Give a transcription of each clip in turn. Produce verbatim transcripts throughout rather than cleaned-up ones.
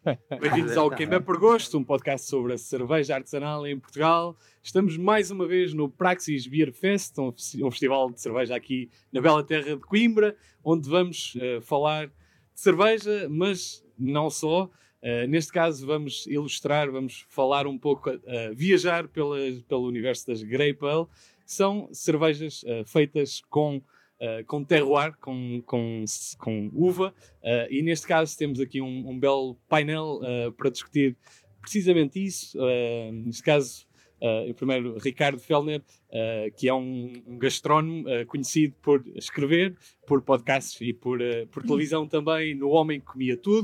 Bem-vindos ao Quem Bebe por Gosto, um podcast sobre a cerveja artesanal em Portugal. Estamos mais uma vez no Praxis Beer Fest, um, um festival de cerveja aqui na bela terra de Coimbra, onde vamos uh, falar de cerveja, mas não só. Uh, neste caso vamos ilustrar, vamos falar um pouco, uh, viajar pela, pelo universo das Grape Ale, que são cervejas uh, feitas com Uh, com terroir, com, com, com uva, uh, e neste caso temos aqui um, um belo painel uh, para discutir precisamente isso. Uh, neste caso, uh, primeiro Ricardo Fellner, uh, que é um, um gastrónomo uh, conhecido por escrever, por podcasts e por, uh, por televisão também, no Homem que Comia Tudo.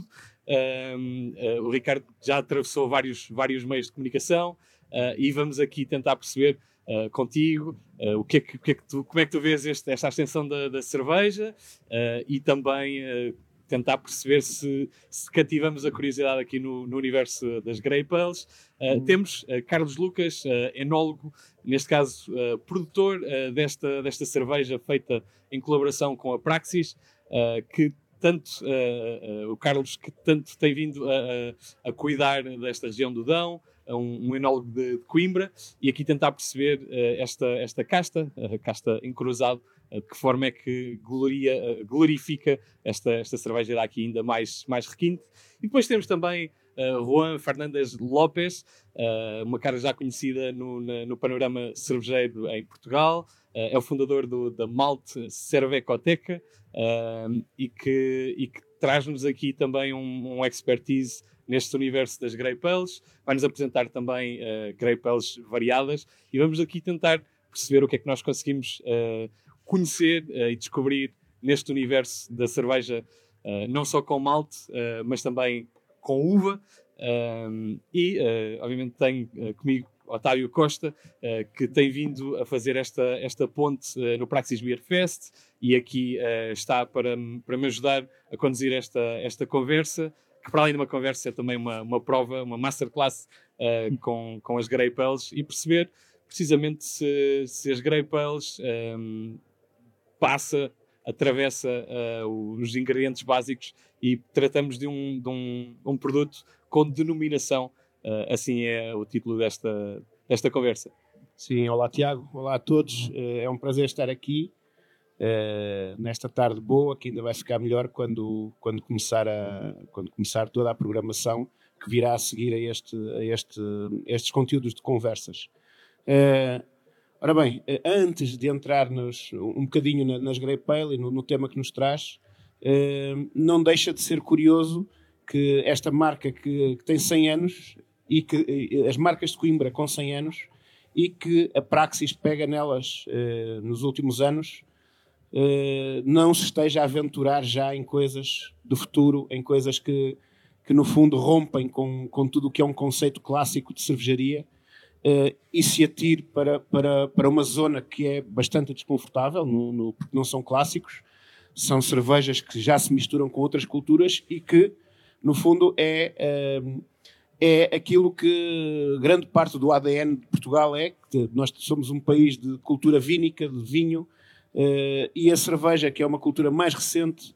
Uh, uh, o Ricardo já atravessou vários, vários meios de comunicação uh, e vamos aqui tentar perceber Uh, contigo, uh, o que é que, o que é que tu, como é que tu vês este, esta ascensão da, da cerveja uh, e também uh, tentar perceber se, se cativamos a curiosidade aqui no, no universo das Grape Ales. Uh, uhum. Temos uh, Carlos Lucas, uh, enólogo, neste caso uh, produtor uh, desta, desta cerveja feita em colaboração com a Praxis, uh, que tanto uh, uh, o Carlos que tanto tem vindo a, a, a cuidar desta região do Dão, um, um enólogo de, de Coimbra, e aqui tentar perceber uh, esta, esta casta, a casta encruzado, uh, de que forma é que gloria, uh, glorifica esta, esta cerveja dá aqui ainda mais, mais requinte. E depois temos também uh, Juan Fernandes Lopes, uh, uma cara já conhecida no, na, no panorama cervejeiro em Portugal. Uh, é o fundador do, da Malte Cervecoteca uh, e que, e que traz-nos aqui também um, um expertise neste universo das Grape Ales. Vai-nos apresentar também uh, Grape Ales variadas e vamos aqui tentar perceber o que é que nós conseguimos uh, conhecer uh, e descobrir neste universo da cerveja, uh, não só com malte, uh, mas também com uva. Uh, e, uh, obviamente, tenho uh, comigo Otávio Costa, uh, que tem vindo a fazer esta, esta ponte uh, no Praxis Beer Fest e aqui uh, está para, para me ajudar a conduzir esta, esta conversa, que para além de uma conversa é também uma, uma prova, uma masterclass uh, com, com as Grape Ales e perceber precisamente se, se as Grape Ales um, passa, atravessa uh, os ingredientes básicos e tratamos de um, de um, um produto com denominação. Uh, assim é o título desta, desta conversa. Sim, olá Tiago, olá a todos. Uh, é um prazer estar aqui uh, nesta tarde boa, que ainda vai ficar melhor quando, quando, começar a, quando começar toda a programação que virá a seguir a, este, a este, estes conteúdos de conversas. Uh, ora bem, uh, antes de entrar-nos um bocadinho na, nas Grape Ale e no, no tema que nos traz, uh, não deixa de ser curioso que esta marca que, que tem cem anos, e que as marcas de Coimbra com cem anos, e que a Praxis pega nelas eh, nos últimos anos, eh, não se esteja a aventurar já em coisas do futuro, em coisas que, que no fundo rompem com, com tudo o que é um conceito clássico de cervejaria, eh, e se atire para, para, para uma zona que é bastante desconfortável, no, no, porque não são clássicos, são cervejas que já se misturam com outras culturas e que, no fundo, é... Eh, é aquilo que grande parte do A D N de Portugal é, que nós somos um país de cultura vínica, de vinho, uh, e a cerveja, que é uma cultura mais recente,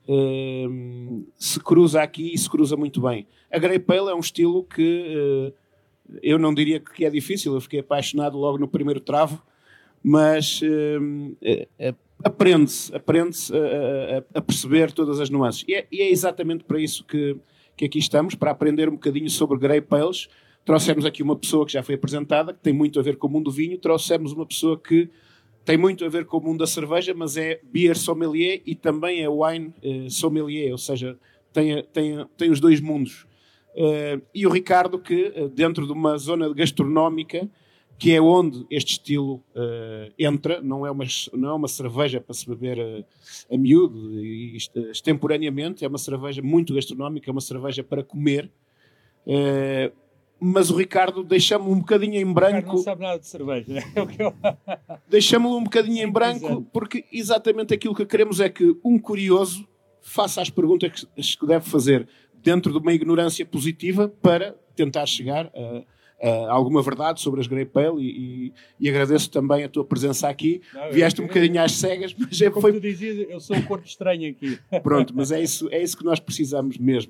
uh, se cruza aqui e se cruza muito bem. A Grape Ale é um estilo que uh, eu não diria que é difícil, eu fiquei apaixonado logo no primeiro travo, mas uh, uh, aprende-se, aprende-se a, a, a perceber todas as nuances. E é, e é exatamente para isso que que aqui estamos, para aprender um bocadinho sobre Grape Ales. Trouxemos aqui uma pessoa que já foi apresentada, que tem muito a ver com o mundo do vinho. Trouxemos uma pessoa que tem muito a ver com o mundo da cerveja, mas é beer sommelier e também é wine eh, sommelier, ou seja, tem, tem, tem os dois mundos. Uh, e o Ricardo, que dentro de uma zona gastronómica, que é onde este estilo uh, entra, não é, uma, não é uma cerveja para se beber a, a miúdo, e extemporaneamente, é uma cerveja muito gastronómica, é uma cerveja para comer, uh, mas o Ricardo deixa-me um bocadinho em branco. O Ricardo não sabe nada de cerveja. Deixa-me um bocadinho em branco, porque exatamente aquilo que queremos é que um curioso faça as perguntas que deve fazer dentro de uma ignorância positiva para tentar chegar a Uh, alguma verdade sobre as Grape Ale e, e, e agradeço também a tua presença aqui. Não, Vieste eu, um bocadinho às cegas, mas é, como foi... tu dizias, eu sou um corpo estranho aqui. Pronto, mas é isso, é isso que nós precisamos mesmo.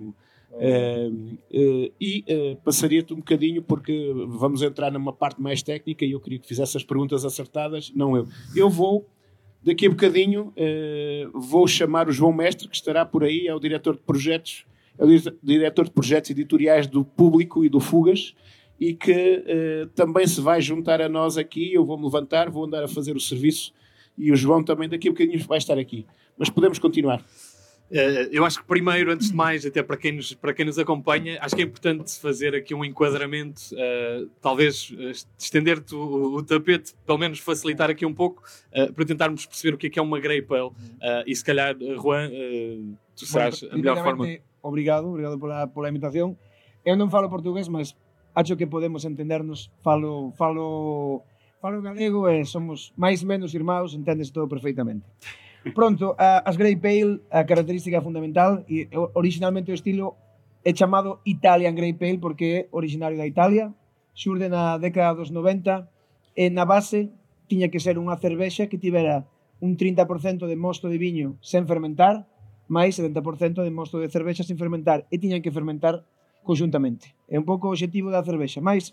Uh, uh, e uh, passaria-te um bocadinho, porque vamos entrar numa parte mais técnica e eu queria que fizesse as perguntas acertadas, não eu. Eu vou, daqui a bocadinho, uh, vou chamar o João Mestre, que estará por aí, é o diretor de projetos, é o diretor de projetos editoriais do Público e do Fugas, e que uh, também se vai juntar a nós aqui. Eu vou-me levantar, vou andar a fazer o serviço, e o João também daqui a bocadinho vai estar aqui. Mas podemos continuar. Uh, eu acho que primeiro, antes de mais, até para quem nos, para quem nos acompanha, acho que é importante fazer aqui um enquadramento, uh, talvez uh, estender-te o, o tapete, pelo menos facilitar aqui um pouco, uh, para tentarmos perceber o que é que é uma Grey Ale. Uh, e se calhar, uh, Juan, uh, tu sabes bueno, a melhor forma. Obrigado, obrigado por a, por a invitación. Eu non falo portugués, mas acho que podemos entendernos. Falo, falo, falo galego e somos máis menos irmãos, entendes todo perfeitamente. Pronto, a, as Grey Ale, a característica fundamental, e originalmente o estilo é chamado Italian Grey Ale porque é originario da Italia, xurde na década dos noventa, e na base tiña que ser unha cervexa que tivera un trinta por cento de mosto de viño sen fermentar, máis setenta por cento de mosto de cervexa sen fermentar, e tiñan que fermentar conjuntamente. É un pouco o objetivo da cervexa, máis,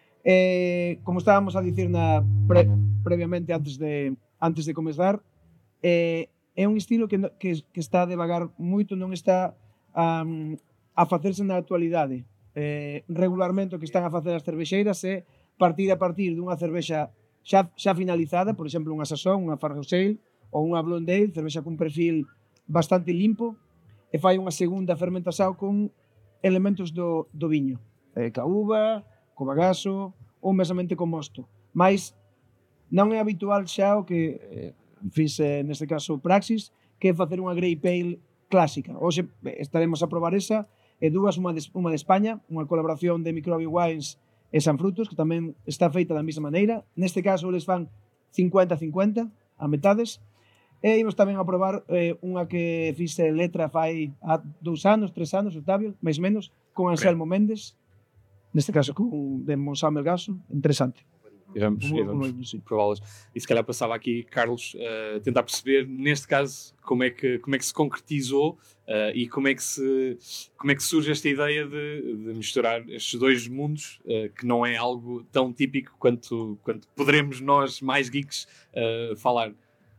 eh, como estábamos a dicir na pre, previamente antes de, antes de comezar, Eh, é un estilo que, que, que está a devagar moito, non está um, a facerse na actualidade. Eh, regularmente o que están a facer as cervexeiras é partir a partir dunha cervexa xa, xa finalizada, por exemplo, unha Saison, unha Farrow Ale ou unha Blonde Ale, cervexa cun perfil bastante limpo, e fai unha segunda fermentación con elementos do, do viño, eh, ca uva, co bagaso ou mesamente co mosto. Mas non é habitual xa o que eh, fiz eh, neste caso Praxis, que é facer unha Grey Ale clásica. Hoxe estaremos a probar esa e dúas, unha de, unha de España, unha colaboración de Microbi Wines e San Frutos, que tamén está feita da mesma maneira. Neste caso eles fan cincuenta cincuenta, a metades. E imos tamén a probar eh, unha que fixe letra fai há dous anos, tres anos, Octavio, máis menos, con Anselmo okay. Mendes, neste caso con, de Monsanto Melgaço, interesante. E vamos, e vamos prová-las. E se calhar passava aqui, Carlos, uh, tentar perceber, neste caso, como é que, como é que se concretizou uh, e como é, que se, como é que surge esta ideia de, de misturar estes dois mundos, uh, que não é algo tão típico quanto, quanto poderemos nós, mais geeks, uh, falar.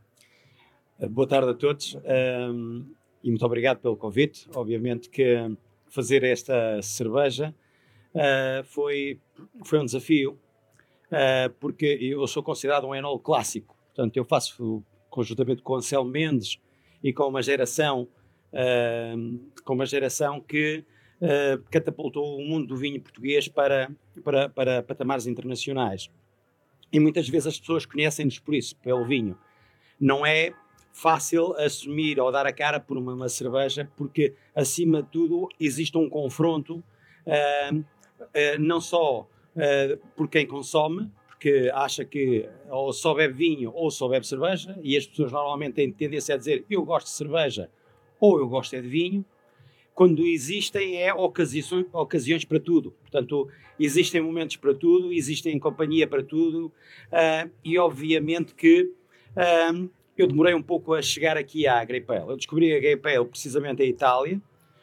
Boa tarde a todos um, e muito obrigado pelo convite. Obviamente que fazer esta cerveja uh, foi, foi um desafio. Uh, porque eu sou considerado um enólogo clássico, portanto eu faço conjuntamente com Anselmo Mendes e com uma geração uh, com uma geração que uh, catapultou o mundo do vinho português para, para, para patamares internacionais, e muitas vezes as pessoas conhecem-nos por isso, pelo vinho. Não é fácil assumir ou dar a cara por uma, uma cerveja, porque acima de tudo existe um confronto uh, uh, não só Uh, por quem consome, porque acha que ou só bebe vinho ou só bebe cerveja, e as pessoas normalmente têm tendência a dizer eu gosto de cerveja ou eu gosto é de vinho, quando existem é ocasiões, ocasiões para tudo. Portanto, existem momentos para tudo, existem companhia para tudo, uh, e obviamente que uh, eu demorei um pouco a chegar aqui à Grey Ale. Eu descobri a Grey Ale precisamente em Itália,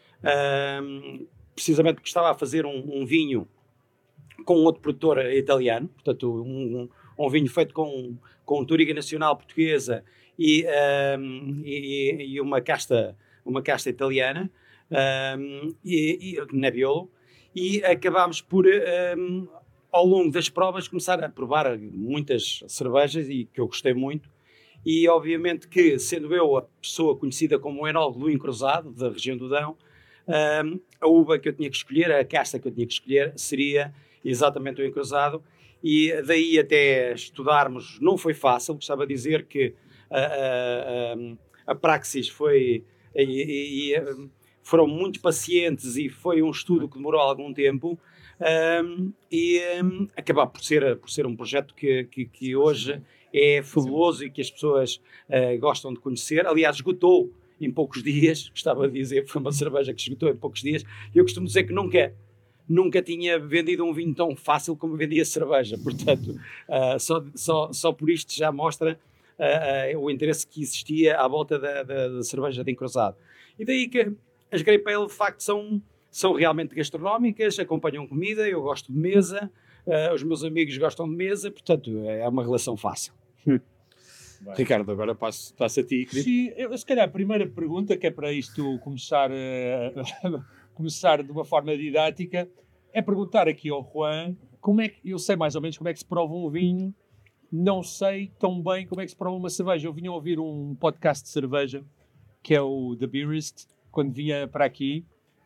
uh, precisamente porque estava a fazer um, um vinho com outro produtor italiano, portanto um, um, um vinho feito com, com Touriga Nacional Portuguesa e, um, e, e uma casta, uma casta italiana, um, e, e Nebbiolo, e acabámos por, um, ao longo das provas, começar a provar muitas cervejas, e que eu gostei muito, e obviamente que, sendo eu a pessoa conhecida como o enólogo do encruzado, da região do Dão, um, a uva que eu tinha que escolher, a casta que eu tinha que escolher, seria exatamente o encruzado, e daí até estudarmos não foi fácil. Gostava de dizer que a, a, a Praxis foi, e, e, foram muito pacientes, e foi um estudo que demorou algum tempo, um, e um, acabar por ser, por ser um projeto que, que, que hoje é fabuloso e que as pessoas uh, gostam de conhecer. Aliás, esgotou em poucos dias, gostava de dizer, foi uma cerveja que esgotou em poucos dias. Eu costumo dizer que nunca nunca tinha vendido um vinho tão fácil como vendia cerveja, portanto, uh, só, só, só por isto já mostra uh, uh, o interesse que existia à volta da, da, da cerveja de encruzado. E daí que as Grey Ale, de facto, são, são realmente gastronómicas, acompanham comida, eu gosto de mesa, uh, os meus amigos gostam de mesa, portanto é uma relação fácil. Hum. Ricardo, agora passo, passo a ti. Querido. Sim, eu, se calhar a primeira pergunta, que é para isto começar, uh, começar de uma forma didática, é perguntar aqui ao Juan, como é que, eu sei mais ou menos como é que se prova um vinho, não sei tão bem como é que se prova uma cerveja. Eu vinha ouvir um podcast de cerveja, que é o The Beerist, quando vinha para aqui,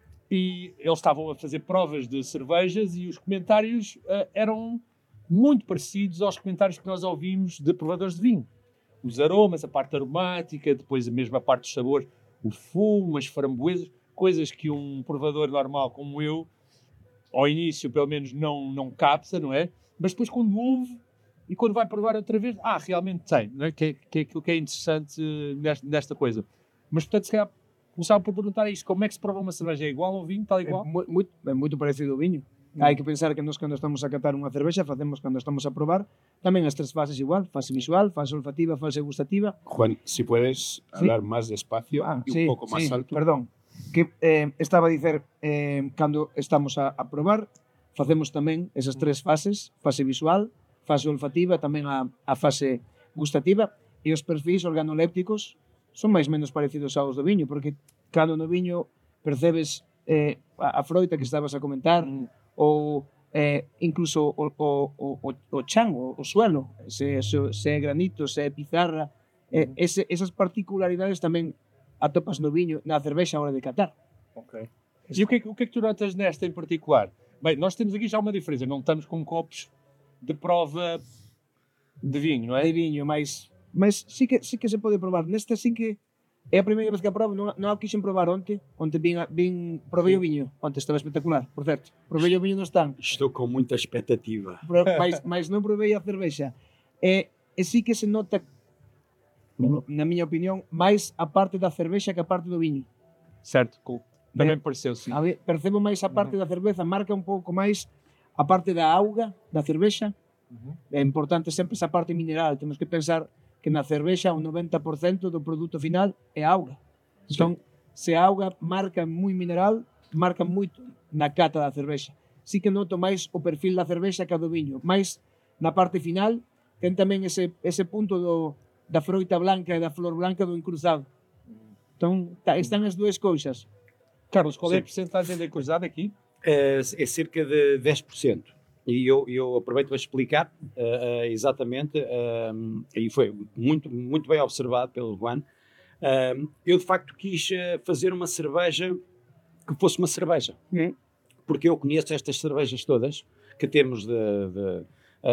e eles estavam a fazer provas de cervejas e os comentários uh, eram muito parecidos aos comentários que nós ouvimos de provadores de vinho. Os aromas, a parte aromática, depois a mesma parte dos sabores, o fumo, as framboesas, coisas que um provador normal como eu, ao início pelo menos não, não capta, não é? Mas depois quando ouve e quando vai provar outra vez, ah, realmente tem, não é? Que, é, que é aquilo que é interessante nesta, nesta coisa. Mas portanto, se calhar, começava por perguntar isto, como é que se prova uma cerveja? É igual ao vinho, tal igual? É mu- muito, é muito parecido ao vinho. Hum. Hai que pensar que nós cando estamos a catar unha cervexa, facemos cando estamos a probar tamén as tres fases igual, fase visual, fase olfativa, fase gustativa. Juan, si puedes Sí. hablar más despacio Ah, y sí, un poco más sí, alto. Perdón, que eh, estaba a dicer, eh, cando estamos a, a probar, facemos tamén esas tres fases, fase visual, fase olfativa, tamén a, a fase gustativa, e os perfis organolépticos son máis menos parecidos aos do viño, porque cando no viño percebes eh, a, a froita que estabas a comentar, Mm. ou eh, incluso o, o, o, o, o chan, o, o suelo, se, se, se é granito, se é pizarra, eh, ese, esas particularidades tamén atopas no viño, na cervexa a hora de catar. Ok. E o que, é, que- o que é que tu notas nesta em particular? Bem, nós temos aqui já uma diferença, não estamos com copos de prova de vinho, não é? De viño, mas, mas sí, que, sí que se pode probar. Nesta sí que é a primeira vez que a probo, non, non a quixen probar onte, onte vin, a- vin provei o viño, onte estaba espectacular, por certo. Provei o viño no stand, Estou com muita expectativa. pro, mas, mas non provei a cervexa. E, e sí que se nota, na miña opinión, máis a parte da cervexa que a parte do viño. Certo, cool. Também pareceu, sim. A ver, percebo máis a parte da cerveza, marca un pouco máis a parte da auga da cervexa. Uhum. É importante sempre esa parte mineral. Temos que pensar que na cervexa o noventa por cento do produto final é auga. Entón, se a auga marca moi mineral, marca moito na cata da cervexa. Sí que noto máis o perfil da cervexa que a do viño. Mais na parte final, ten tamén ese, ese punto do, da froita blanca e da flor blanca do encruzado. Entón, tá, están as dúas cousas. Carlos, qual é a Sim. porcentagem de cruzada aqui? É, é cerca de dez por cento. E eu, eu aproveito para explicar uh, uh, exatamente, uh, e foi muito, muito bem observado pelo Juan. Uh, eu, de facto, quis uh, fazer uma cerveja que fosse uma cerveja. Uhum. Porque eu conheço estas cervejas todas que temos de, de,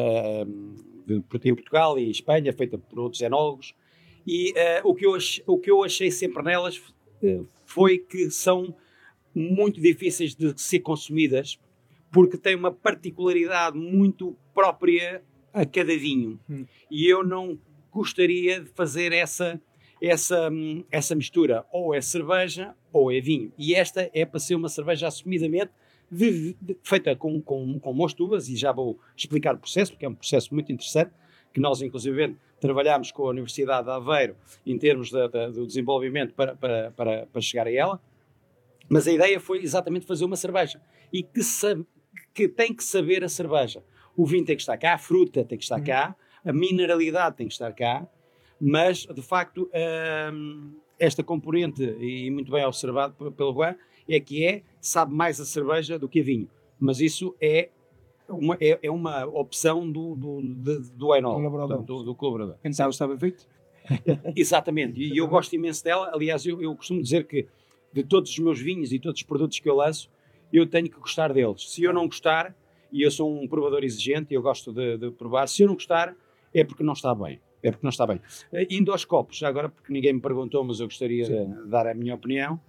uh, de, de Portugal e Espanha, feita por outros enólogos, e uh, o, que eu ach, o que eu achei sempre nelas uh, foi que são muito difíceis de ser consumidas, porque têm uma particularidade muito própria a cada vinho. Hum. E eu não gostaria de fazer essa, essa, essa mistura. Ou é cerveja ou é vinho. E esta é para ser uma cerveja assumidamente de, de, feita com, com, com mostuvas, e já vou explicar o processo, porque é um processo muito interessante, que nós inclusive trabalhámos com a Universidade de Aveiro em termos de, de, do desenvolvimento para, para, para, para chegar a ela. Mas a ideia foi exatamente fazer uma cerveja. E que, sabe, que tem que saber a cerveja. O vinho tem que estar cá, a fruta tem que estar cá, a mineralidade tem que estar cá, mas, de facto, hum, esta componente, e muito bem observado pelo Juan, é que é, sabe mais a cerveja do que a vinho. Mas isso é uma, é, é uma opção do, do, do, do enólogo, Colaborador. do, do colaborador. Quem sabe está bem feito? Exatamente, e eu gosto imenso dela. Aliás, eu, eu costumo dizer que de todos os meus vinhos e todos os produtos que eu lanço, eu tenho que gostar deles. Se eu não gostar, e eu sou um provador exigente, eu gosto de, de provar, se eu não gostar, é porque não está bem. É porque não está bem. Uh, indo aos copos, já agora, porque ninguém me perguntou, mas eu gostaria Sim. de dar a minha opinião.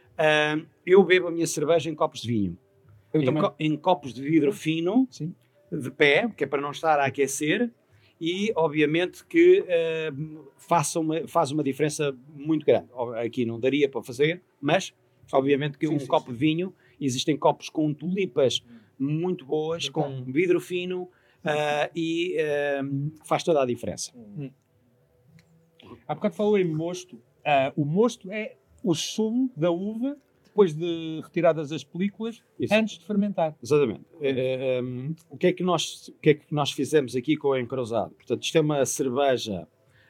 Uh, eu bebo a minha cerveja em copos de vinho. Eu Em, também. co em copos de vidro fino, Sim. de pé, que é para não estar a aquecer, e obviamente que uh, faça uma, faz uma diferença muito grande. Aqui não daria para fazer, mas obviamente que Sim, um sim, copo sim. de vinho, existem copos com tulipas muito boas, Sim, com claro. vidro fino, uh, e uh, faz toda a diferença. Há bocado falou em mosto. Ah, o mosto é o sumo da uva depois de retiradas as películas, Isso. antes de fermentar. Exatamente. Uh, um, o, que é que nós, o que é que nós fizemos aqui com o Encruzado? Portanto, isto é uma cerveja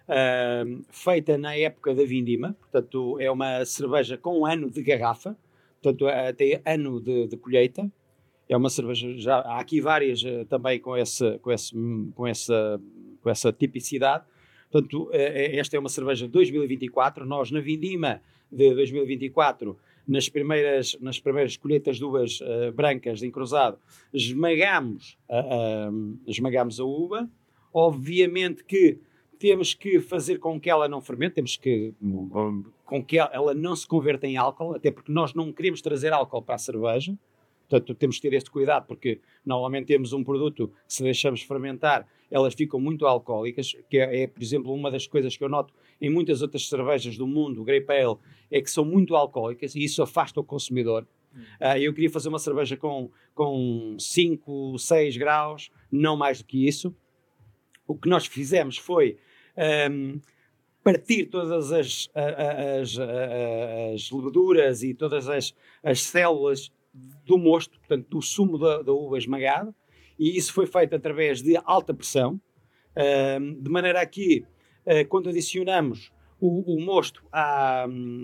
uh, feita na época da vindima, portanto, é uma cerveja com um ano de garrafa, portanto, até ano de, de colheita. É uma cerveja, já há aqui várias uh, também com essa, com, esse, com, essa, com essa tipicidade. Portanto, uh, esta é uma cerveja de dois mil e vinte e quatro. Nós, na vindima de dois mil e vinte e quatro, nas primeiras, nas primeiras colheitas de uvas uh, brancas de Encruzado, esmagamos, uh, uh, esmagamos a uva. Obviamente que temos que fazer com que ela não fermente, temos que um, com que ela não se converta em álcool, até porque nós não queremos trazer álcool para a cerveja. Portanto, temos que ter este cuidado, porque normalmente temos um produto que, se deixamos fermentar, elas ficam muito alcoólicas, que é, é, por exemplo, uma das coisas que eu noto em muitas outras cervejas do mundo, o Grape Ale, é que são muito alcoólicas e isso afasta o consumidor. Hum. Uh, eu queria fazer uma cerveja com, com cinco, seis graus, não mais do que isso. O que nós fizemos foi um, partir todas as, as, as, as leveduras e todas as, as células do mosto, portanto, do sumo da, da uva esmagado, e isso foi feito através de alta pressão, uh, de maneira a que, uh, quando adicionamos o, o mosto à,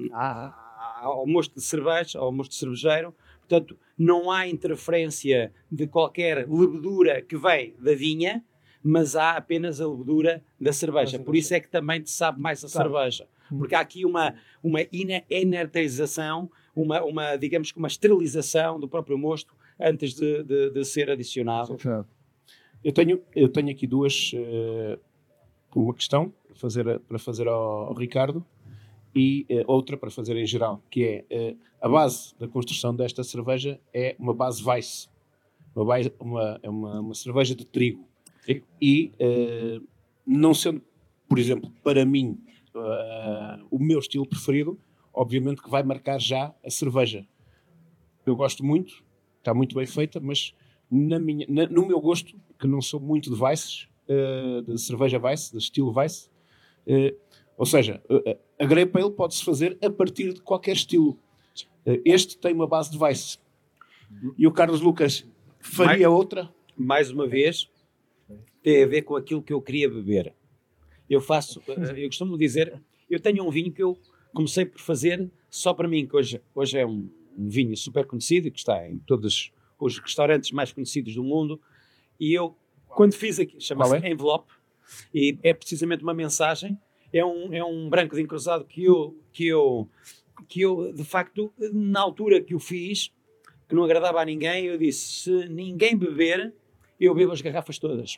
à, ao mosto de cerveja, ao mosto cervejeiro, portanto, não há interferência de qualquer levedura que vem da vinha, mas há apenas a levedura da cerveja. Por isso é que também te sabe mais a claro. cerveja. Porque há aqui uma, uma inertização, uma, uma, digamos que uma esterilização do próprio mosto antes de, de, de ser adicionado. Eu tenho, eu tenho aqui duas, uh, uma questão para fazer, para fazer ao, ao Ricardo e uh, outra para fazer em geral, que é uh, a base da construção desta cerveja é uma base Weiss, uma, base, uma, é uma, uma cerveja de trigo. E uh, não sendo, por exemplo, para mim, uh, o meu estilo preferido, obviamente que vai marcar já a cerveja. Eu gosto muito, está muito bem feita, mas na minha, na, no meu gosto, que não sou muito de Weiss, uh, de cerveja Weiss, de estilo Weiss, uh, ou seja, uh, a Grape Ale pode-se fazer a partir de qualquer estilo. Uh, este tem uma base de Weiss. E o Carlos Lucas faria mais, outra? Mais uma vez, tem a ver com aquilo que eu queria beber. Eu faço, eu costumo dizer, eu tenho um vinho que eu comecei por fazer só para mim, que hoje, hoje é um, um vinho super conhecido, que está em todos os restaurantes mais conhecidos do mundo, e eu, quando fiz aqui, chama-se é? Envelope, e é precisamente uma mensagem, é um, é um branco de Encruzado que eu, que, eu, que eu, de facto, na altura que o fiz, que não agradava a ninguém, eu disse, se ninguém beber, eu bebo as garrafas todas.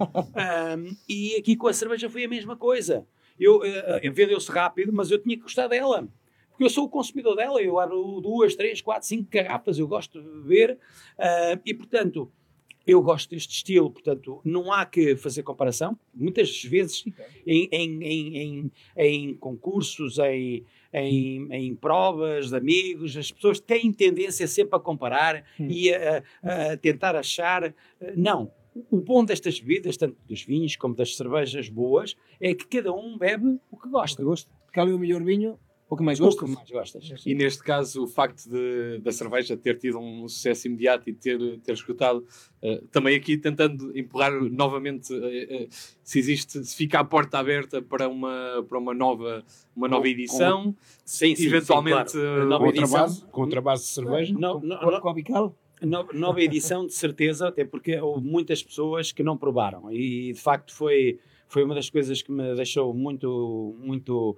um, e aqui com a cerveja foi a mesma coisa. Eu, uh, vendeu-se rápido, mas eu tinha que gostar dela. Porque eu sou o consumidor dela. Eu abro duas, três, quatro, cinco garrafas. Eu gosto de beber. Uh, e, portanto, eu gosto deste estilo. Portanto, não há que fazer comparação. Muitas vezes, em, em, em, em, em concursos, em... Em, em provas de amigos, as pessoas têm tendência sempre a comparar hum. e a, a, a tentar achar. Não. O bom destas bebidas, tanto dos vinhos como das cervejas boas, é que cada um bebe o que gosta. Qual é o melhor vinho? O que mais gostas? O que mais gostas. E neste caso, o facto de, da cerveja ter tido um sucesso imediato e ter, ter esgotado, uh, também aqui tentando empurrar novamente uh, uh, se existe, se fica a porta aberta para uma, para uma, nova, uma nova edição, com, sim, sim, eventualmente sim, claro. uh, nova outra edição, base, com outra base de cerveja. Não, não, não, com a Bical? No, nova edição, de certeza, até porque houve muitas pessoas que não provaram e de facto foi, foi uma das coisas que me deixou muito, muito,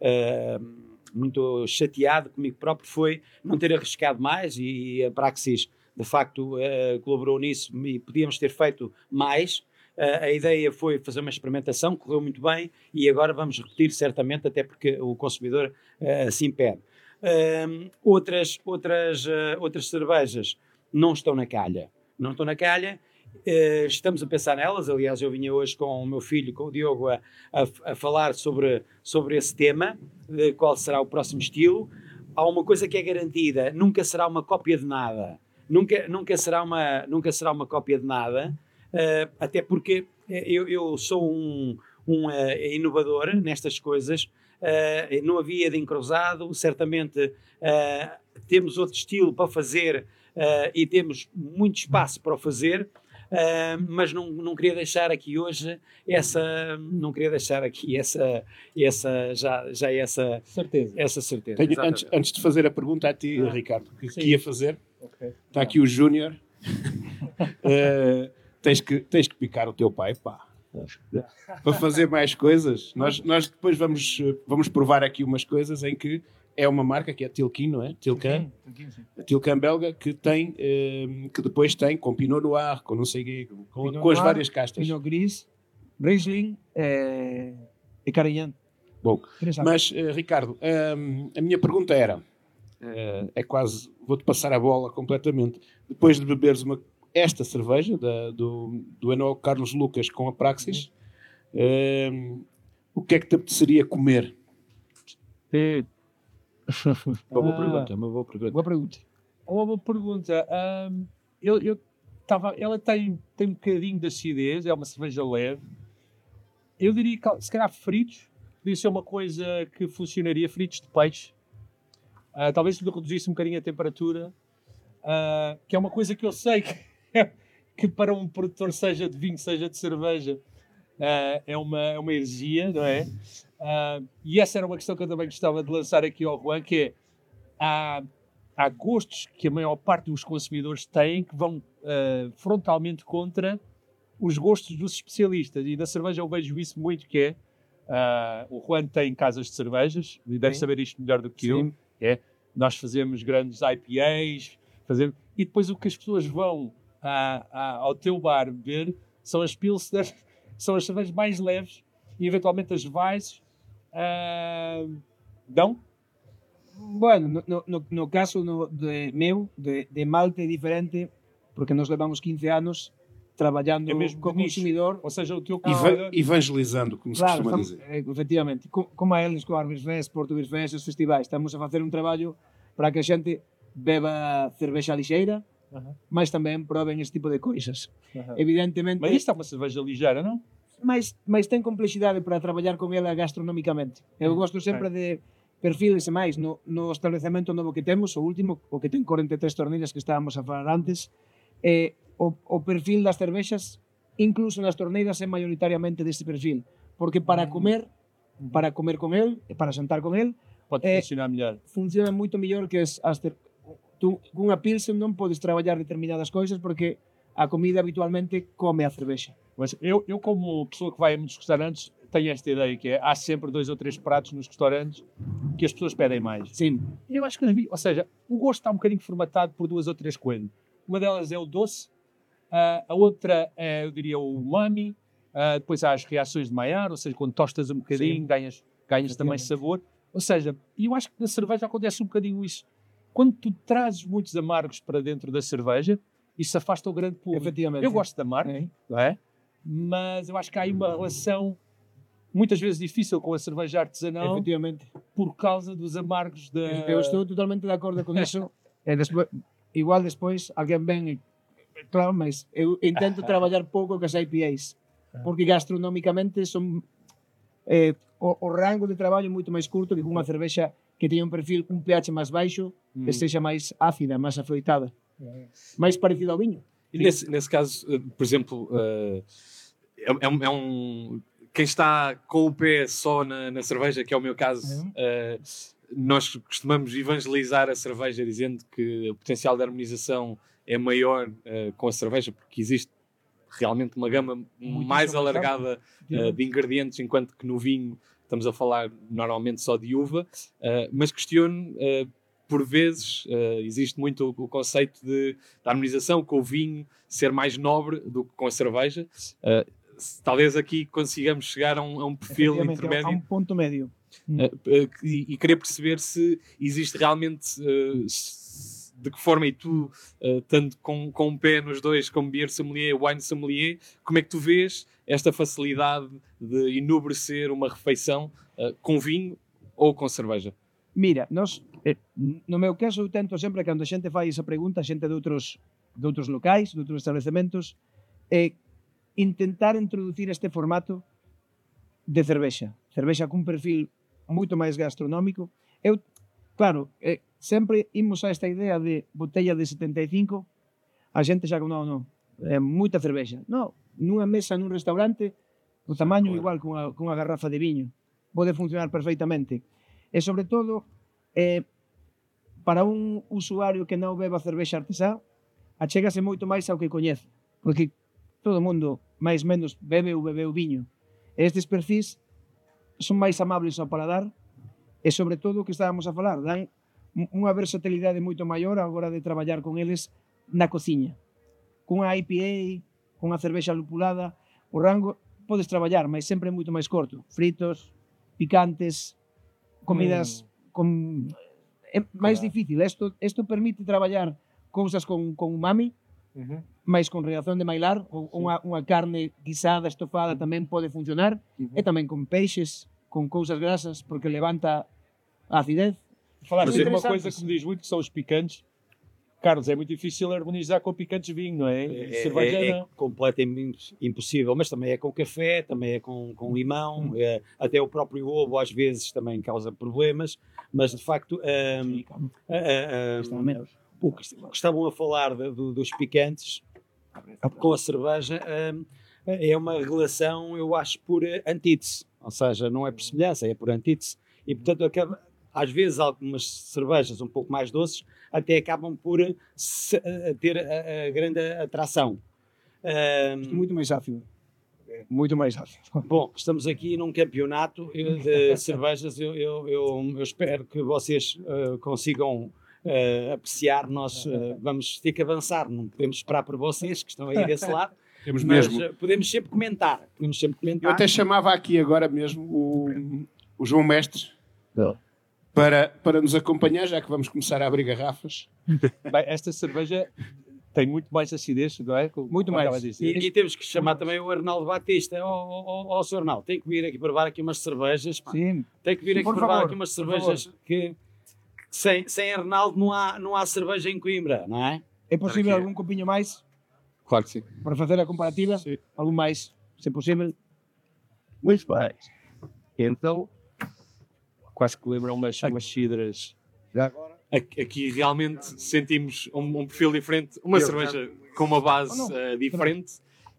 uh, muito chateado comigo próprio, foi não ter arriscado mais, e a Praxis de facto uh, colaborou nisso e podíamos ter feito mais. Uh, a ideia foi fazer uma experimentação, correu muito bem e agora vamos repetir certamente, até porque o consumidor uh, assim pede. Uh, outras, outras, uh, outras cervejas não estão na calha, não estão na calha, uh, estamos a pensar nelas. Aliás, eu vinha hoje com o meu filho, com o Diogo, a, a, a falar sobre, sobre esse tema, de qual será o próximo estilo. Há uma coisa que é garantida, nunca será uma cópia de nada, nunca, nunca, será, uma, nunca será uma cópia de nada, uh, até porque eu, eu sou um, um uh, inovador nestas coisas. Uh, não havia de Encruzado, certamente uh, temos outro estilo para fazer uh, e temos muito espaço para o fazer. Uh, mas não, não queria deixar aqui hoje essa não queria deixar aqui essa, essa já, já essa certeza. Essa certeza. Tenho, antes, antes de fazer a pergunta a ti, ah, Ricardo, que, que ia fazer, okay. Está aqui o Júnior. uh, tens, que, tens que picar o teu pai, pá. Para fazer mais coisas. Nós, nós depois vamos, vamos provar aqui umas coisas em que é uma marca que é a Tilquin, não é? Tilquin. A Tilquin belga que tem, uh, que depois tem com Pinot Noir, com não sei o quê, com, Pinot com as Noir, várias castas. Pinot Gris, Riesling eh, e Carignan. Bom, mas uh, Ricardo, um, a minha pergunta era, uh, é quase, vou-te passar a bola completamente, depois de beberes uma, esta cerveja da, do, do Enol Carlos Lucas com a Praxis, uh, o que é que te apeteceria comer? É uma boa pergunta, uma boa pergunta. Boa pergunta. Uma boa pergunta. Um, eu, eu tava, ela tem, tem um bocadinho de acidez, é uma cerveja leve. Eu diria que, se calhar, fritos. Podia ser uma coisa que funcionaria, fritos de peixe. Uh, talvez se reduzisse um bocadinho a temperatura. Uh, que é uma coisa que eu sei que, que para um produtor, seja de vinho, seja de cerveja, uh, é, uma, é uma heresia, não é? Uh, e essa era uma questão que eu também gostava de lançar aqui ao Juan, que é, há, há gostos que a maior parte dos consumidores têm que vão uh, frontalmente contra os gostos dos especialistas. E na cerveja eu vejo isso muito, que é, uh, o Juan tem casas de cervejas, e deve Sim. saber isto melhor do que Sim. eu, é, nós fazemos grandes I P As, fazemos, e depois o que as pessoas vão a, a, ao teu bar beber são as pilsners, são as cervejas mais leves, e eventualmente as Weiss. Uh, não? Bueno, no, no, no caso no, de meu, de, de Malte é diferente, porque nós levamos quince anos trabalhando É mesmo com o de nicho. consumidor. Ou seja, o teu Eva- consumidor... evangelizando, como se Claro, costuma estamos, dizer. eh, efectivamente, co- como a eles, com a Arbisfest, Porto Beerfest, os festivais, estamos a fazer um trabalho para que a gente beba cerveja ligeira, Uhum. mas também provem este tipo de coisas. Uhum. Evidentemente, Mas isto é uma cerveja ligeira, não? mas, mas tem complexidade para traballar com ela gastronomicamente. Eu gosto sempre de perfiles e máis no, no establecemento novo que temos, o último, o que ten cuarenta e tres tornillas que estábamos a falar antes, eh, o, o perfil das cervexas, incluso nas torneiras, é maioritariamente deste perfil, porque para comer, para comer con el, e para sentar con el, Pode É- funcionar melhor. funciona moito mellor que as, as ter, tú, cunha pilsen non podes traballar determinadas coisas porque a comida habitualmente come a cervexa. Mas eu, eu, como pessoa que vai a muitos restaurantes, tenho esta ideia que é, há sempre dois ou três pratos nos restaurantes que as pessoas pedem mais. Sim, Eu acho que, as vi- ou seja, o gosto está um bocadinho formatado por duas ou três coisas. Uma delas é o doce, ah, a outra é, eu diria, o umami, ah, depois há as reações de Maillard, ou seja, quando tostas um bocadinho, ganhas, ganhas também sabor. Ou seja, eu acho que na cerveja acontece um bocadinho isso. Quando tu trazes muitos amargos para dentro da cerveja, isso afasta o grande público. efectivamente. Eu gosto de amargo, É. não é? Mas eu acho que há aí uma relação muitas vezes difícil com a cerveja artesanal Efectivamente. por causa dos amargos da... Eu estou totalmente de acordo con eso. E despois, igual despois alguén ven e, claro, mas eu intento traballar pouco com as I P As, porque gastronómicamente son eh, o, o rango de traballo é moito máis curto que unha cervexa que teña un perfil, un pH máis baixo, e sexa máis ácida, máis afroitada, máis parecido ao viño. E nesse, nesse caso, eh, por exemplo, eh, é, é um, é um- quem está com o pé só na, na cerveja, que é o meu caso, Uhum. eh, nós costumamos evangelizar a cerveja dizendo que o potencial de harmonização é maior eh, com a cerveja, porque existe realmente uma gama mais mais alargada eh, de ingredientes, enquanto que no vinho estamos a falar normalmente só de uva, eh, mas questiono, eh, por vezes, eh, existe muito o, o conceito de, de harmonização, com o vinho ser mais nobre do que com a cerveja. Eh, se- talvez aqui consigamos chegar a um, a um perfil Efectivamente, intermédio. a um ponto médio. Uh, uh, e, e querer perceber se existe realmente uh, se- de que forma, e tu, uh, tanto com, com um pé nos dois, como beer sommelier, wine sommelier, como é que tu vês esta facilidade de enobrecer uma refeição uh, com vinho ou com cerveja? Mira, nós, eh, no meu caso, eu tento sempre, cando a xente fai esa pregunta, a xente de outros, de outros locais, de outros establecementos, é intentar introducir este formato de cervexa. Cervexa cun perfil moito máis gastronómico. Eu claro, eh, sempre imos a esta idea de botella de setenta e cinco, a xente xa non, non, é moita cervexa. Non, nunha mesa nun restaurante, o tamaño igual que unha, que unha garrafa de viño. Pode funcionar perfectamente. E, sobre todo, eh, para un usuario que non beba cervexa artesá, achégase moito máis ao que coñece. Porque todo o mundo, máis menos, bebe ou bebeu viño. E estes perfis son máis amables ao paladar e, sobre todo, o que estábamos a falar, dan unha versatilidade moito maior a hora de traballar con eles na cociña. Cunha I P A, cunha cervexa lupulada, o rango podes traballar, mas sempre é moito máis corto. Fritos, picantes, comidas mm. con... É máis claro. difícil. Isto, isto permite traballar cousas con, con umami, uh-huh. máis con reacción de mailar, ou unha, unha carne guisada, estofada, tamén pode funcionar, uh-huh. e tamén con peixes, con cousas grasas, porque levanta a acidez. Falaste de uma coisa que me diz muito, que são os picantes. Carlos, é muito difícil harmonizar com picantes de vinho, não é? É, é, é completamente impossível, mas também é com café, também é com, com limão, hum. é, até o próprio ovo às vezes também causa problemas, mas de facto um, um, um, o que estavam a falar de, de, dos picantes com a cerveja um, é uma relação, eu acho, por antítese, ou seja, não é por semelhança, é por antítese, e portanto acaba, às vezes algumas cervejas um pouco mais doces até acabam por se, a, ter a, a grande atração. Um, muito mais ácido. Muito mais ácido. Bom, estamos aqui num campeonato de cervejas. Eu, eu, eu, eu espero que vocês uh, consigam uh, apreciar. Nós uh, vamos ter que avançar. Não podemos esperar por vocês que estão aí desse lado. Temos mas mesmo. Uh, podemos sempre comentar. Podemos sempre comentar. Eu até chamava aqui agora mesmo o, o João Mestre. Não. Para, para nos acompanhar, já que vamos começar a abrir garrafas. Bem, esta cerveja tem muito mais acidez, não é? Como, muito mais. E, e temos que chamar também o Arnaldo Batista. Ó, ó, ó, senhor Arnaldo, tem que vir aqui provar aqui umas cervejas. Pá. Sim. Tem que vir Sim, aqui provar favor, aqui umas cervejas que, que sem, sem Arnaldo não há, não há cerveja em Coimbra, não é? É possível algum copinho mais? Claro que sim. Para fazer a comparativa? Sim. Algum mais, se é possível? Muito mais. Então... quase que lembram umas, umas cidras. Já agora? Aqui realmente sentimos um, um perfil diferente, uma eu, cerveja já... com uma base uh, diferente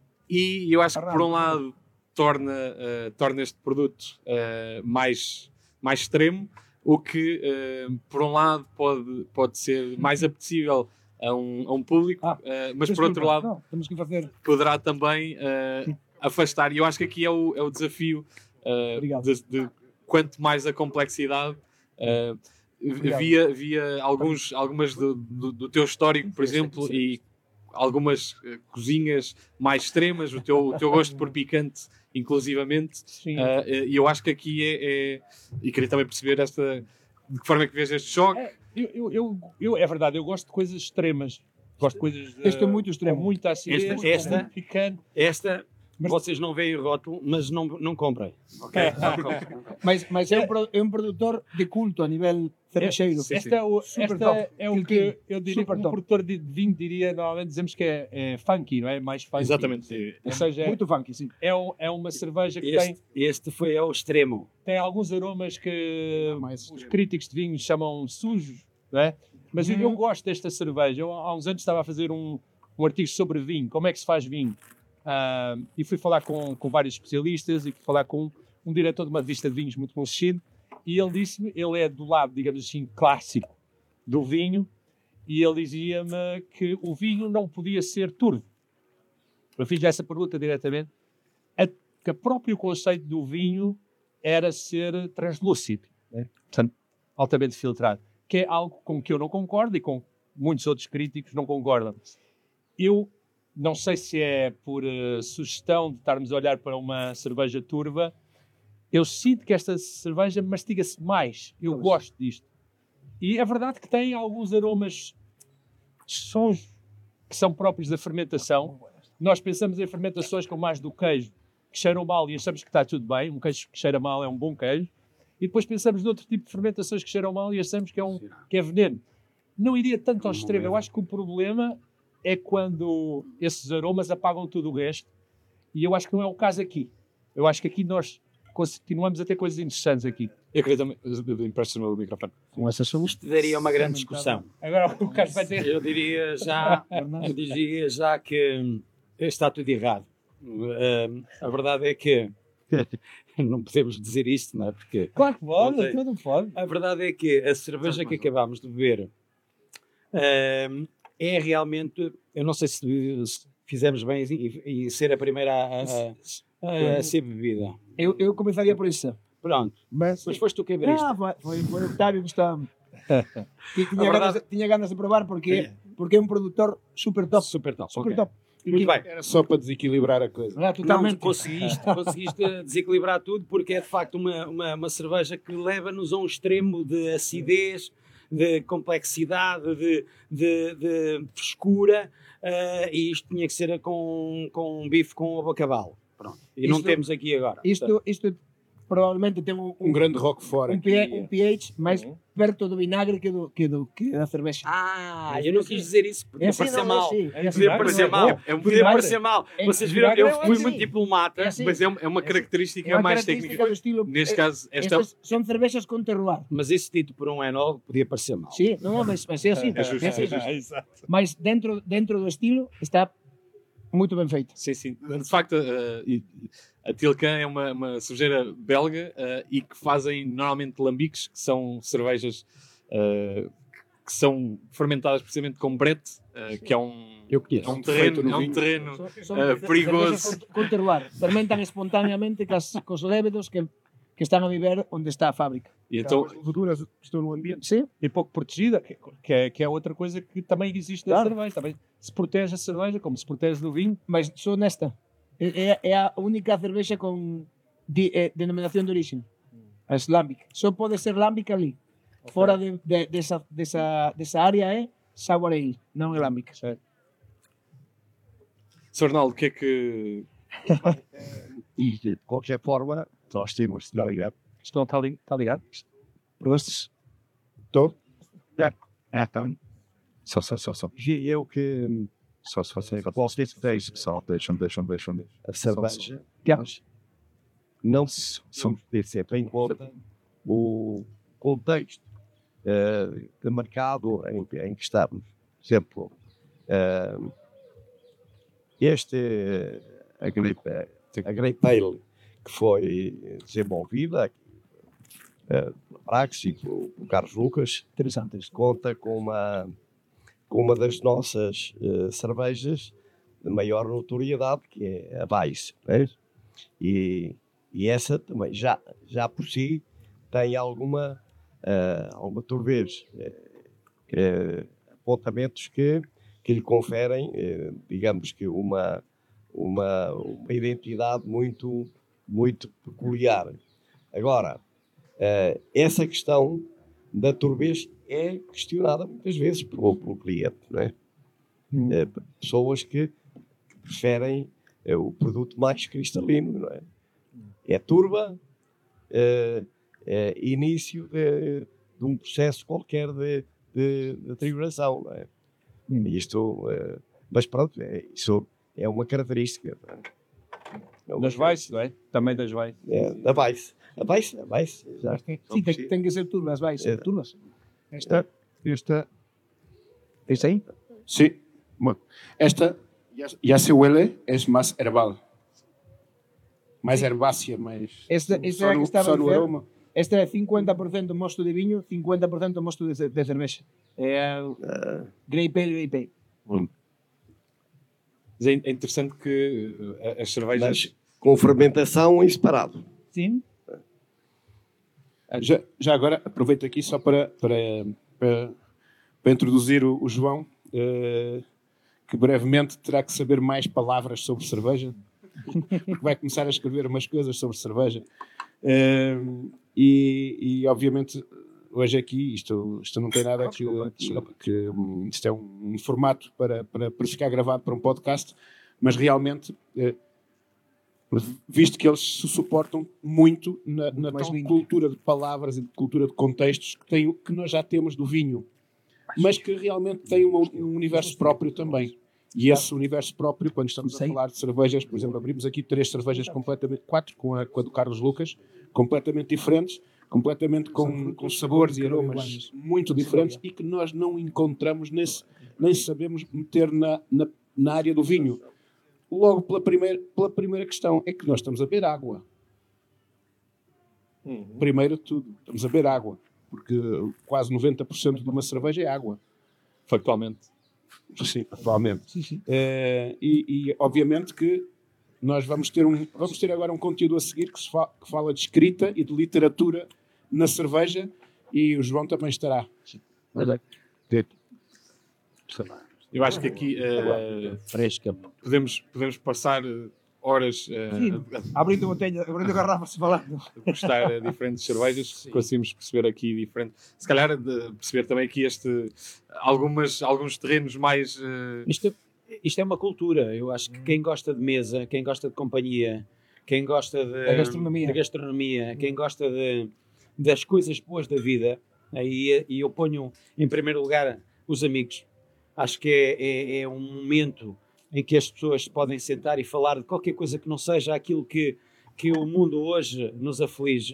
e eu acho que por um lado torna, uh, torna este produto uh, mais, mais extremo, o que uh, por um lado pode, pode ser mais apetecível a um, a um público, ah, uh, mas por outro lado não, temos que fazer. Poderá também uh, afastar, e eu acho que aqui é o, é o desafio uh, de, de quanto mais a complexidade, uh, via, via alguns, algumas do, do, do teu histórico, por exemplo, e algumas uh, cozinhas mais extremas, o teu, o teu gosto por picante, inclusivamente, e uh, eu acho que aqui é, é... E queria também perceber esta... De que forma é que vês este choque? É, eu, eu, eu, eu, é verdade, eu gosto de coisas extremas. Gosto de coisas... Uh, este é muito extremo. Muito acidez, esta, esta, muito picante. Esta... Mas... Vocês não veem o rótulo, mas não, não comprem. Okay? Não comprem. mas mas é, um, é um produtor de culto a nível cervejeiro. É, esta é o, esta é o que eu diria, como produtor de vinho diria, normalmente dizemos que é, é funky, não é? Mais funky. Exatamente. Ou seja, muito funky, sim. É, é uma cerveja que este, tem... Este foi ao extremo. Tem alguns aromas que os críticos de vinho chamam sujos, não é? Mas hum. eu, eu gosto desta cerveja. Eu, há uns anos estava a fazer um, um artigo sobre vinho, como é que se faz vinho. Uh, e fui falar com, com vários especialistas e fui falar com um, um diretor de uma revista de vinhos muito conhecido e ele disse-me, ele é do lado, digamos assim, clássico do vinho e ele dizia-me que o vinho não podia ser turvo. Eu fiz essa pergunta diretamente, a, que o próprio conceito do vinho era ser translúcido, né? Portanto, altamente filtrado, que é algo com que eu não concordo e com muitos outros críticos não concordam. Eu não sei se é por uh, sugestão de estarmos a olhar para uma cerveja turva, eu sinto que esta cerveja mastiga-se mais. Eu pois. gosto disto. E é verdade que tem alguns aromas, sons que são próprios da fermentação. Nós pensamos em fermentações como mais do queijo, que cheiram mal e achamos que está tudo bem. Um queijo que cheira mal é um bom queijo. E depois pensamos noutro tipo de fermentações que cheiram mal e achamos que é, um, que é veneno. Não iria tanto ao extremo. Eu acho que o problema é quando esses aromas apagam tudo o resto. E eu acho que não é o caso aqui. Eu acho que aqui nós continuamos a ter coisas interessantes aqui. Eu queria também. Emprestas-me o microfone. Com essas soluções. Daria uma grande discussão. Agora o Carlos vai ter. Eu diria já, eu diria já que está tudo errado. Uh, a verdade é que não podemos dizer isto, não é? Porque Claro que pode, Não sei. tudo pode. a verdade é que a cerveja que acabámos de beber uh, é realmente, eu não sei se, se fizemos bem e, e ser a primeira a, a, a, a ser bebida. Eu, eu começaria por isso. Pronto, Mas, mas foste tu que abriste. ah, foi, foi, foi o Octávio que está. Que tinha, A verdade- ganas, de- tinha ganas de provar porque, porque é um produtor super top. Super top. Super ok. top. Muito bem. Era só para desequilibrar a coisa. Ah, Não, totalmente. conseguiste, conseguiste desequilibrar tudo porque é de facto uma, uma, uma cerveja que leva-nos a um extremo de acidez, de complexidade, de, de, de frescura, eh, e isto tinha que ser com, com um bife com ovo a cavalo. Pronto. E não Isto- temos aqui agora. Isto, isto provavelmente tem um, Um grande rock fora. um, pH, um pH mais perto do vinagre que, do, que, do, que da cerveja. Ah, eu não quis dizer isso, podia É assim, parecer não, é mal. assim, é assim. Podia Não, parecer não é mal. bom. É um Podia vinagre. parecer mal. É- Vocês viram, vinagre eu é fui assim. muito diplomata. É assim. Mas é, um- é uma característica É uma mais característica técnica. do estilo. Neste eh, caso, esta Estas são cervejas com terroir. Mas esse dito por um enólogo podia parecer mal. Sim, não, mas, mas é assim. É justo, é assim. é justo. Exato. Mas dentro, dentro do estilo está muito bem feito. Sim, sim. De facto, uh, e- a Tilcan é uma, uma cervejeira belga uh, e que fazem normalmente lambiques, que são cervejas uh, que são fermentadas precisamente com brete, uh, que é um, Eu conheço. é um Feito terreno, no é um vinho. terreno São- são eh, ce- perigoso. cervejas Com, com terroir. Fermentan espontaneamente cas, cos lévedos que, que están a viver onde está a fábrica. E então, As leveduras que estão no ambiente. Sim, E pouco protegida, que, que, é, que é outra coisa que também existe na Claro. cerveja. Também se protege a cerveja como se protege do vinho. mas sou honesta. É, é a única cerveja com de, eh, denominación de origen. A Slambic. Só pode ser Lambic ali. Fora de, de, dessa, dessa, dessa área é Sour Ale, não é Lambic. Sr. Arnaldo, o que é que. E, de qualquer forma, nós temos de ligar. Isto não está, li, está ligado? Prostes. Estou? É, é, então. Só, só, só, só. E eu que. Só, só, sei. Vocês deixam, só, deixam, deixam, deixam. A cerveja. Não são ter sempre em conta o contexto uh, de mercado em, em que estamos. Por exemplo, uh, este, a gripe, a gripe ale que foi desenvolvida aqui, uh, no Praxis, pelo Carlos Lucas, Interessantes. conta com uma, com uma das nossas uh, cervejas de maior notoriedade, que é a Weiss. Né? E, e essa também, já, já por si, tem alguma, uh, alguma talvez, uh, uh, apontamentos que, que lhe conferem, uh, digamos que uma, uma, uma identidade muito, muito peculiar. Agora, uh, essa questão da turbez é questionada muitas vezes pelo, pelo cliente, não é? Hum. Uh, pessoas que, que preferem uh, o produto mais cristalino, não é? É turba, uh, é início de, de um processo qualquer de, de, de tribulação, não é? Hum. Isto, uh, mas pronto, é, isso é uma característica. Não é? É uma Das Weiss, não é? Também das Weiss. É, da Weiss. A Weiss, a Weiss, já. Sim, tem, tem que ser turbas, vai, É. turbas. Esta, esta, ¿Es ahí? sí. Bueno, esta ya, ya se huele, es más herbal. Mais herbácea, mais. Esta, esta é só a que no, estaba só a no dizer. aroma. Esta é cincuenta por ciento mosto de vinho, cincuenta por ciento mosto de, ce- de cerveja. É a Ah, Grape Ale, Grape Ale. Mas é é interessante que uh, as cervejas. mas com fermentação em separado. Sim. Já, já agora, aproveito aqui só para, para, para, para introduzir o, o João, eh, que brevemente terá que saber mais palavras sobre cerveja, porque vai começar a escrever umas coisas sobre cerveja. Eh, e, e, obviamente, hoje aqui, isto, isto não tem nada que, que, que hum, isto é um, um formato para, para, para ficar gravado para um podcast, mas realmente, eh, visto que eles se suportam muito na, na mais tal lindo. cultura de palavras e de cultura de contextos que, tem, que nós já temos do vinho, mas que realmente tem uma- um universo próprio também. E esse universo próprio, quando estamos a Sei. falar de cervejas, por exemplo, abrimos aqui três cervejas completamente, quatro, com a, com a do Carlos Lucas, completamente diferentes, completamente com, com sabores e aromas muito diferentes e que nós não encontramos, nem, nem sabemos meter na, na, na área do vinho. Logo pela primeira, pela primeira questão, é que nós estamos a beber água. Uhum. Primeiro de tudo, estamos a beber água, porque quase noventa por cento de uma cerveja é água. Factualmente. Sim, atualmente. Sim, sim. Uh, e, e, obviamente, que nós vamos ter, um, vamos ter agora um conteúdo a seguir que, se fa, que fala de escrita e de literatura na cerveja, e o João também estará. Verdade. Eu acho que aqui uh, fresca. Podemos, podemos passar horas uh, abrindo botelha, abrindo garrafas falando. A gostar de diferentes cervejas, conseguimos perceber aqui diferente. Se calhar de perceber também aqui este, algumas, alguns terrenos mais. Uh... Isto, é, isto é uma cultura. Eu acho que quem gosta de mesa, quem gosta de companhia, quem gosta de, da gastronomia, de gastronomia quem gosta de, das coisas boas da vida, aí e eu ponho em primeiro lugar os amigos. Acho que é, é, é um momento em que as pessoas podem sentar e falar de qualquer coisa que não seja aquilo que, que o mundo hoje nos aflige.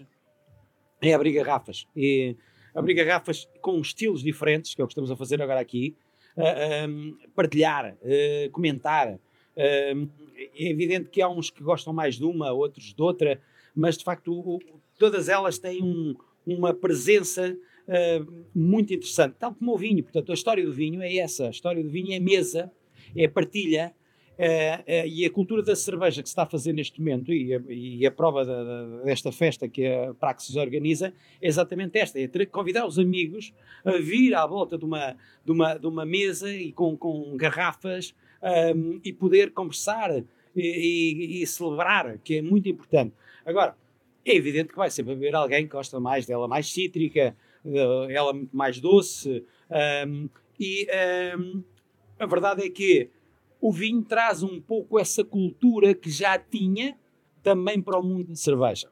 É abrir garrafas. E abrir garrafas com estilos diferentes, que é o que estamos a fazer agora aqui. Uh, um, partilhar, uh, comentar. Uh, é evidente que há uns que gostam mais de uma, outros de outra, mas de facto o, o, todas elas têm um, uma presença uh, muito interessante, tal como o vinho. Portanto, a história do vinho é essa. A história do vinho é a mesa, é a partilha, uh, uh, e a cultura da cerveja que se está a fazer neste momento, e a, e a prova da, da, desta festa que a Praxis organiza é exatamente esta, é ter que convidar os amigos a vir à volta de uma, de uma, de uma mesa e com, com garrafas um, e poder conversar e, e, e celebrar, que é muito importante. Agora, é evidente que vai sempre haver alguém que gosta mais dela mais cítrica, ela muito mais doce, um, e um, a verdade é que o vinho traz um pouco essa cultura que já tinha também para o mundo de cerveja.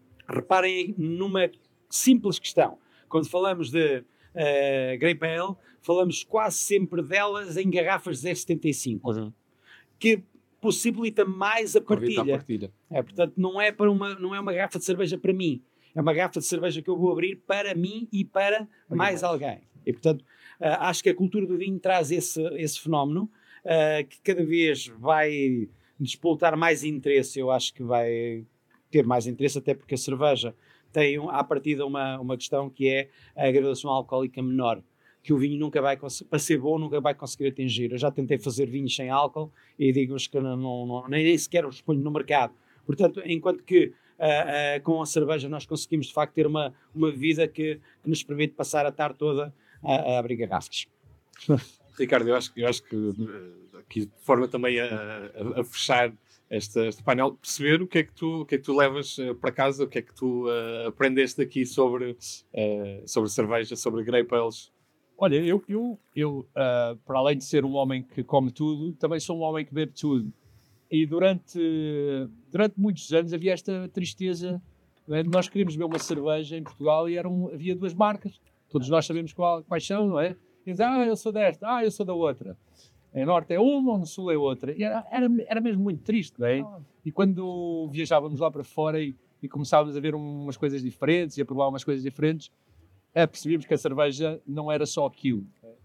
Reparem numa simples questão. Quando falamos de uh, Grape Ale, falamos quase sempre delas em garrafas de zero vírgula setenta e cinco, uhum. que possibilita mais a partilha. a partilha. É, portanto, não é, para uma, não é uma garrafa de cerveja para mim. É uma garrafa de cerveja que eu vou abrir para mim e para mais alguém. E, portanto, uh, acho que a cultura do vinho traz esse, esse fenómeno, uh, que cada vez vai despoltar mais interesse. Eu acho que vai ter mais interesse, até porque a cerveja tem, um, à partida, uma, uma questão que é a graduação alcoólica menor, que o vinho nunca vai, para ser bom, nunca vai conseguir atingir. Eu já tentei fazer vinhos sem álcool e digo-vos que não, não, nem sequer os ponho no mercado. Portanto, enquanto que Uh, uh, com a cerveja nós conseguimos de facto ter uma, uma vida que, que nos permite passar a tarde toda a, a abrir garrafas. Ricardo, eu acho, eu acho que uh, aqui de forma também a, a, a fechar este, este painel, perceber o que é que tu, o que é que tu levas uh, para casa, o que é que tu uh, aprendeste aqui sobre, uh, sobre cerveja, sobre grape ales. Olha, eu, eu, eu uh, para além de ser um homem que come tudo, também sou um homem que bebe tudo. E durante, durante muitos anos havia esta tristeza. É? Nós queríamos beber uma cerveja em Portugal e eram, havia duas marcas. Todos nós sabemos qual, quais são, não é? E dizem, ah, eu sou desta, ah, eu sou da outra. Em Norte é uma, no Sul é outra. E era, era, era mesmo muito triste, não é? E quando viajávamos lá para fora e, e começávamos a ver umas coisas diferentes e a provar umas coisas diferentes, é, percebíamos que a cerveja não era só aquilo.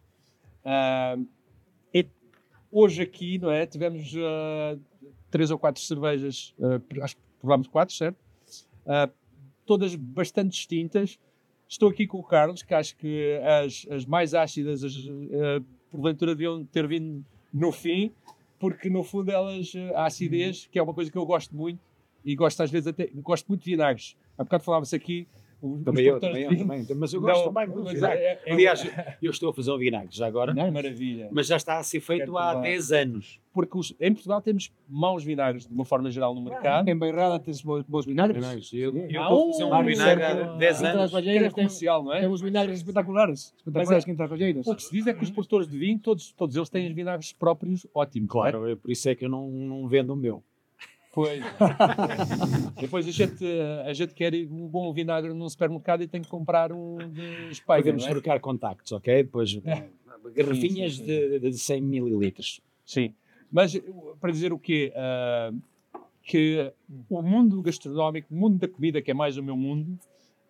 Ah, e hoje aqui, não é? Tivemos uh, três ou quatro cervejas, uh, acho que provámos quatro, certo? Uh, todas bastante distintas. Estou aqui com o Carlos, que acho que as, as mais ácidas, as, uh, porventura deviam ter vindo no fim, porque no fundo elas, a acidez, que é uma coisa que eu gosto muito, e gosto às vezes até, gosto muito de vinagres. Há bocado falava-se aqui, também eu, também, eu, também, mas eu gosto não, também muito de vinagre. É, é, Aliás, é, eu estou a fazer um vinagre já agora. Não, maravilha. Mas já está a ser feito há dez anos. Porque os, em Portugal temos maus vinagres, de uma forma geral, no mercado. Ah, em Beirrada tens bons, bons vinagres. vinagres. Eu, eu estou a fazer um vinagre há dez anos. É comercial, não é? Temos vinagres espetaculares. Espetaculares é, quintas rojeiras. O que se diz é que os produtores de vinho, todos, todos eles têm vinagres próprios ótimos. Claro, é por isso é que eu não, não vendo o meu. Pois. Depois a gente, a gente quer ir um bom vinagre num supermercado e tem que comprar um de Speicher. Podemos é? trocar contactos, ok? Depois é. garrafinhas sim, sim, sim. De, de cem mililitros. Sim. Mas para dizer o quê? Uh, que o mundo gastronómico, o mundo da comida, que é mais o meu mundo,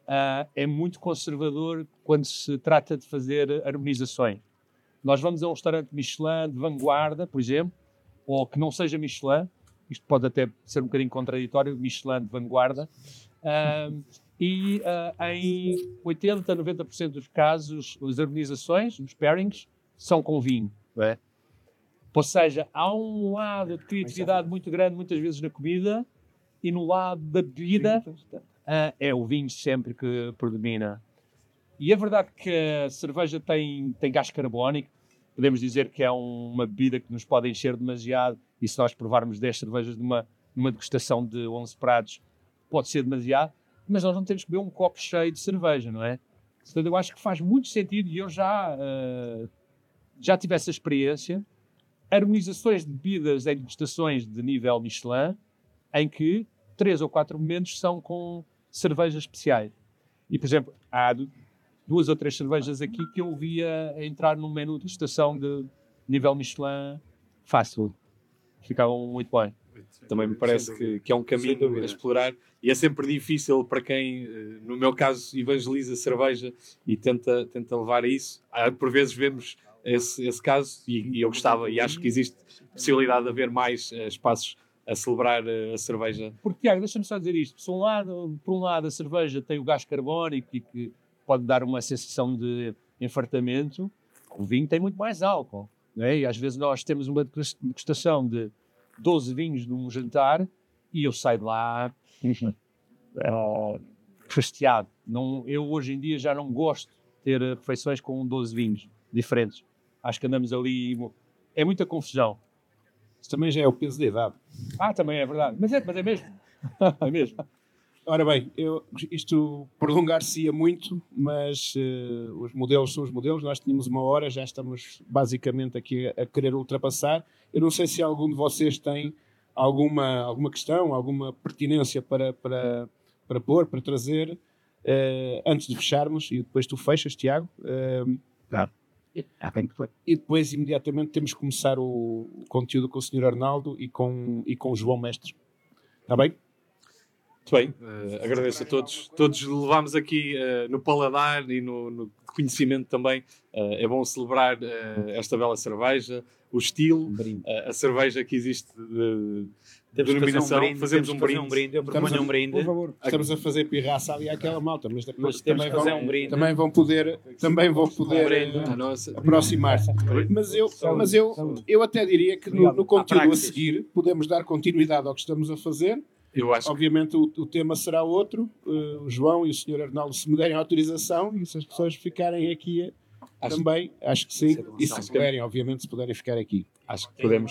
uh, é muito conservador quando se trata de fazer harmonizações. Nós vamos a um restaurante Michelin de vanguarda, por exemplo, ou que não seja Michelin, isto pode até ser um bocadinho contraditório, Michelin de vanguarda, uh, e uh, em oitenta a noventa por cento dos casos, as harmonizações, os pairings, são com vinho. Não é? Ou seja, há um lado de criatividade muito grande, muitas vezes, na comida, e no lado da bebida, uh, é o vinho sempre que predomina. E é verdade que a cerveja tem, tem gás carbónico. Podemos dizer que é um, uma bebida que nos pode encher demasiado, e se nós provarmos dez cervejas numa, numa degustação de onze pratos, pode ser demasiado, mas nós não temos que beber um copo cheio de cerveja, não é? Portanto, eu acho que faz muito sentido, e eu já, uh, já tive essa experiência, harmonizações de bebidas em degustações de nível Michelin, em que três ou quatro momentos são com cervejas especiais. E, por exemplo, há duas ou três cervejas aqui que eu via entrar num menu de degustação de nível Michelin fácil. Ficavam muito bem. Também me parece que, que é um caminho a explorar, e é sempre difícil para quem, no meu caso, evangeliza cerveja e tenta, tenta levar a isso. Por vezes vemos esse, esse caso, e, e eu gostava, e acho que existe possibilidade de haver mais uh, espaços a celebrar uh, a cerveja. Porque, Tiago, deixa-me só dizer isto. Por um, lado, por um lado, a cerveja tem o gás carbónico e que pode dar uma sensação de enfartamento. O vinho tem muito mais álcool. Não é? E às vezes nós temos uma degustação de doze vinhos num jantar e eu saio de lá é, fastidiado. Não, eu hoje em dia já não gosto de ter refeições com doze vinhos diferentes. Acho que andamos ali... É muita confusão. Isso também já é o peso da idade. Ah, também é verdade. Mas é, mas é mesmo. É mesmo. Ora bem, eu, isto prolongar-se-ia muito, mas uh, os modelos são os modelos. Nós tínhamos uma hora, já estamos basicamente aqui a, a querer ultrapassar. Eu não sei se algum de vocês tem alguma, alguma questão, alguma pertinência para, para, para pôr, para trazer, uh, antes de fecharmos, e depois tu fechas, Tiago. Uh, Claro. Ah, bem que foi. E depois, imediatamente, temos que começar o, o conteúdo com o senhor Arnaldo e com, e com o João Mestre. Está bem? Muito bem, uh, agradeço a todos. Todos levámos aqui uh, no paladar e no, no conhecimento também. Uh, é bom celebrar uh, esta bela cerveja, o estilo, uh, a cerveja que existe de, de denominação. Um Fazemos um brinde. Um brinde. Eu proponho um brinde. Por favor. Estamos a fazer pirraça ali àquela malta, mas depois Mas temos também, que fazer vão, um brinde. também vão poder, também vão poder brinde. uh, A nossa. aproximar-se. Mas, eu, mas eu, eu até diria que no, no conteúdo a seguir podemos dar continuidade ao que estamos a fazer. Eu acho que Obviamente o, o tema será outro. Uh, o João e o senhor Arnaldo, se me derem autorização, e se as pessoas ficarem aqui Acho- também, acho que sim. E se Acho que- puderem, obviamente, se puderem ficar aqui. acho que podemos.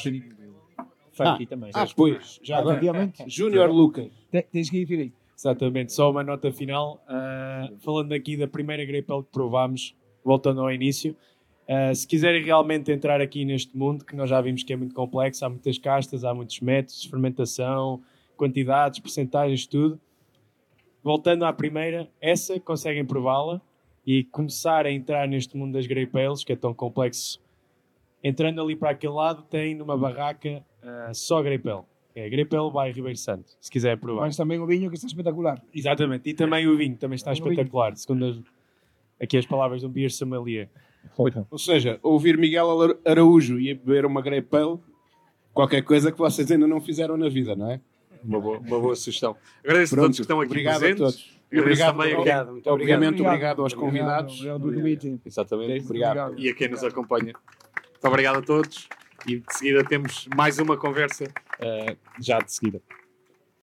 Funky também. Ah, pois, já agora. Obviamente. Júnior Lucas. Te- Tens que ir, Filipe. Exatamente, só uma nota final. Uh, falando aqui da primeira Grape Ale que provámos, voltando ao início, uh, se quiserem realmente entrar aqui neste mundo, que nós já vimos que é muito complexo, há muitas castas, há muitos métodos de fermentação, quantidades, percentagens, tudo. Voltando à primeira, essa conseguem prová-la e começar a entrar neste mundo das Grape Ales, que é tão complexo. Entrando ali para aquele lado, tem numa barraca uh, só Grape Ale. É Grape Ale by Ribeiro Santo, se quiserem provar. Mas também o vinho que está espetacular. Exatamente, e também o vinho, também está O vinho. espetacular, segundo as, aqui as palavras de um beer sommelier. Ou seja, ouvir Miguel Ara- Araújo e beber uma Grape Ale, qualquer coisa que vocês ainda não fizeram na vida, não é? Uma boa, uma boa sugestão. Agradeço a Pronto, todos que estão aqui obrigado presentes. a todos. Agradeço Obrigado, também a- Obrigado, muito obrigado. Obviamente, Obrigado. obrigado aos convidados. Obrigado pelo convite. Exatamente. Obrigado. E a quem nos acompanha. Muito obrigado a todos. E de seguida temos mais uma conversa uh, já de seguida.